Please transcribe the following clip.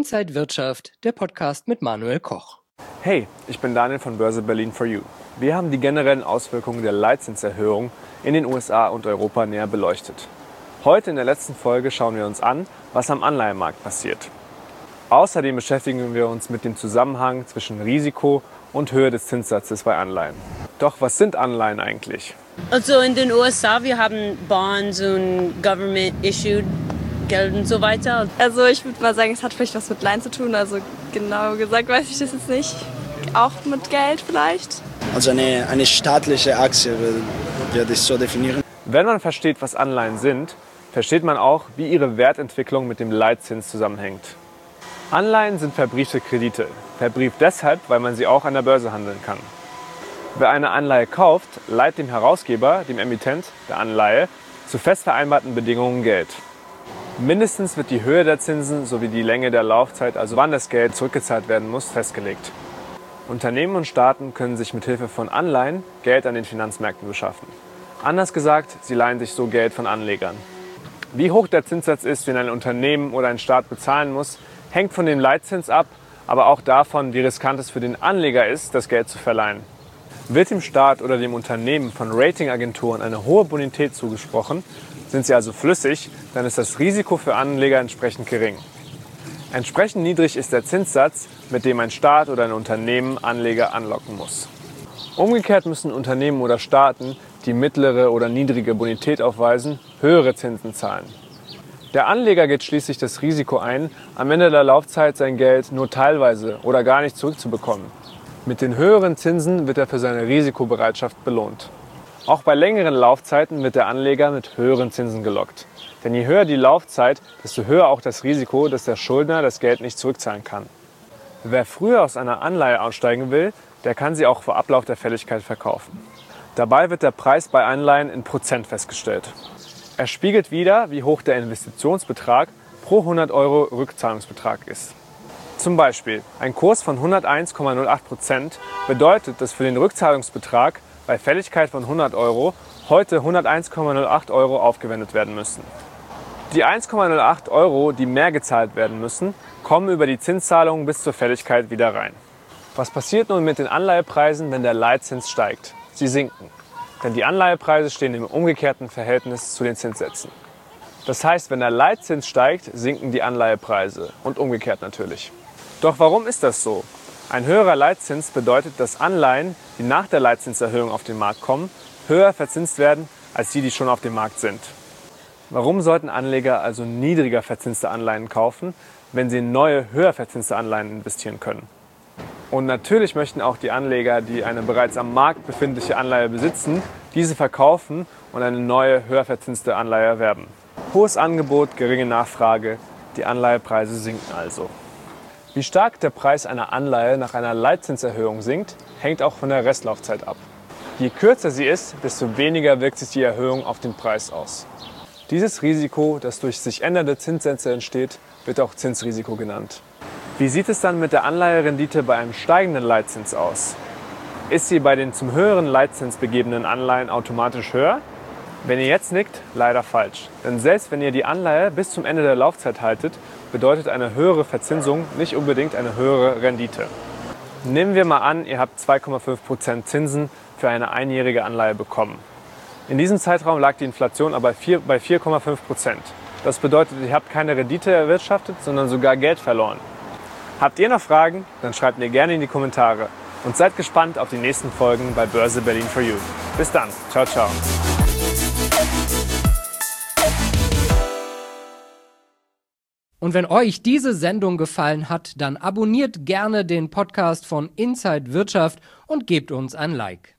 Inside Wirtschaft, der Podcast mit Manuel Koch. Hey, ich bin Daniel von Börse Berlin for You. Wir haben die generellen Auswirkungen der Leitzinserhöhung in den USA und Europa näher beleuchtet. Heute in der letzten Folge schauen wir uns an, was am Anleihenmarkt passiert. Außerdem beschäftigen wir uns mit dem Zusammenhang zwischen Risiko und Höhe des Zinssatzes bei Anleihen. Doch was sind Anleihen eigentlich? Also in den USA, wir haben Bonds und Government-issued Geld und so weiter. Also ich würde mal sagen, es hat vielleicht was mit Leihen zu tun. Also genau gesagt weiß ich das jetzt nicht. Auch mit Geld vielleicht? Also eine staatliche Aktie würde ich so definieren. Wenn man versteht, was Anleihen sind, versteht man auch, wie ihre Wertentwicklung mit dem Leitzins zusammenhängt. Anleihen sind verbriefte Kredite. Verbrieft deshalb, weil man sie auch an der Börse handeln kann. Wer eine Anleihe kauft, leiht dem Herausgeber, dem Emittent der Anleihe, zu fest vereinbarten Bedingungen Geld. Mindestens wird die Höhe der Zinsen sowie die Länge der Laufzeit, also wann das Geld zurückgezahlt werden muss, festgelegt. Unternehmen und Staaten können sich mit Hilfe von Anleihen Geld an den Finanzmärkten beschaffen. Anders gesagt, sie leihen sich so Geld von Anlegern. Wie hoch der Zinssatz ist, den ein Unternehmen oder ein Staat bezahlen muss, hängt von dem Leitzins ab, aber auch davon, wie riskant es für den Anleger ist, das Geld zu verleihen. Wird dem Staat oder dem Unternehmen von Ratingagenturen eine hohe Bonität zugesprochen, sind sie also flüssig, dann ist das Risiko für Anleger entsprechend gering. Entsprechend niedrig ist der Zinssatz, mit dem ein Staat oder ein Unternehmen Anleger anlocken muss. Umgekehrt müssen Unternehmen oder Staaten, die mittlere oder niedrige Bonität aufweisen, höhere Zinsen zahlen. Der Anleger geht schließlich das Risiko ein, am Ende der Laufzeit sein Geld nur teilweise oder gar nicht zurückzubekommen. Mit den höheren Zinsen wird er für seine Risikobereitschaft belohnt. Auch bei längeren Laufzeiten wird der Anleger mit höheren Zinsen gelockt. Denn je höher die Laufzeit, desto höher auch das Risiko, dass der Schuldner das Geld nicht zurückzahlen kann. Wer früher aus einer Anleihe aussteigen will, der kann sie auch vor Ablauf der Fälligkeit verkaufen. Dabei wird der Preis bei Anleihen in Prozent festgestellt. Er spiegelt wider, wie hoch der Investitionsbetrag pro 100 Euro Rückzahlungsbetrag ist. Zum Beispiel ein Kurs von 101,08% bedeutet, dass für den Rückzahlungsbetrag bei Fälligkeit von 100 Euro heute 101,08 Euro aufgewendet werden müssen. Die 1,08 Euro, die mehr gezahlt werden müssen, kommen über die Zinszahlungen bis zur Fälligkeit wieder rein. Was passiert nun mit den Anleihepreisen, wenn der Leitzins steigt? Sie sinken. Denn die Anleihepreise stehen im umgekehrten Verhältnis zu den Zinssätzen. Das heißt, wenn der Leitzins steigt, sinken die Anleihepreise und umgekehrt natürlich. Doch warum ist das so? Ein höherer Leitzins bedeutet, dass Anleihen, die nach der Leitzinserhöhung auf den Markt kommen, höher verzinst werden als die schon auf dem Markt sind. Warum sollten Anleger also niedriger verzinste Anleihen kaufen, wenn sie in neue, höher verzinste Anleihen investieren können? Und natürlich möchten auch die Anleger, die eine bereits am Markt befindliche Anleihe besitzen, diese verkaufen und eine neue, höher verzinste Anleihe erwerben. Hohes Angebot, geringe Nachfrage, die Anleihepreise sinken also. Wie stark der Preis einer Anleihe nach einer Leitzinserhöhung sinkt, hängt auch von der Restlaufzeit ab. Je kürzer sie ist, desto weniger wirkt sich die Erhöhung auf den Preis aus. Dieses Risiko, das durch sich ändernde Zinssätze entsteht, wird auch Zinsrisiko genannt. Wie sieht es dann mit der Anleiherendite bei einem steigenden Leitzins aus? Ist sie bei den zum höheren Leitzins begebenen Anleihen automatisch höher? Wenn ihr jetzt nickt, leider falsch. Denn selbst wenn ihr die Anleihe bis zum Ende der Laufzeit haltet, bedeutet eine höhere Verzinsung nicht unbedingt eine höhere Rendite. Nehmen wir mal an, ihr habt 2,5% Zinsen für eine einjährige Anleihe bekommen. In diesem Zeitraum lag die Inflation aber bei 4,5%. Das bedeutet, ihr habt keine Rendite erwirtschaftet, sondern sogar Geld verloren. Habt ihr noch Fragen? Dann schreibt mir gerne in die Kommentare. Und seid gespannt auf die nächsten Folgen bei Börse Berlin for You. Bis dann. Ciao, ciao. Und wenn euch diese Sendung gefallen hat, dann abonniert gerne den Podcast von Inside Wirtschaft und gebt uns ein Like.